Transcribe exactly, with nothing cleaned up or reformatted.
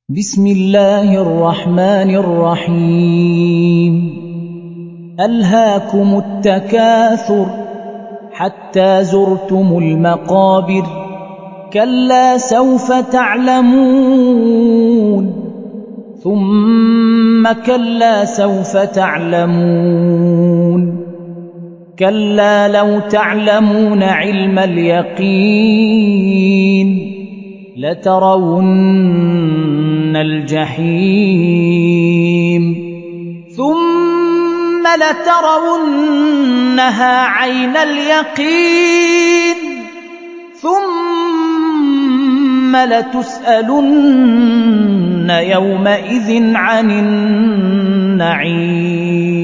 بسم الله الرحمن الرحيم ألهاكم التكاثر حتى زرتم المقابر كلا سوف تعلمون ثم كلا سوف تعلمون كلا لو تعلمون علم اليقين لترون الجحيم ثم لترونها عين اليقين ثم لتسألن يومئذ عن النعيم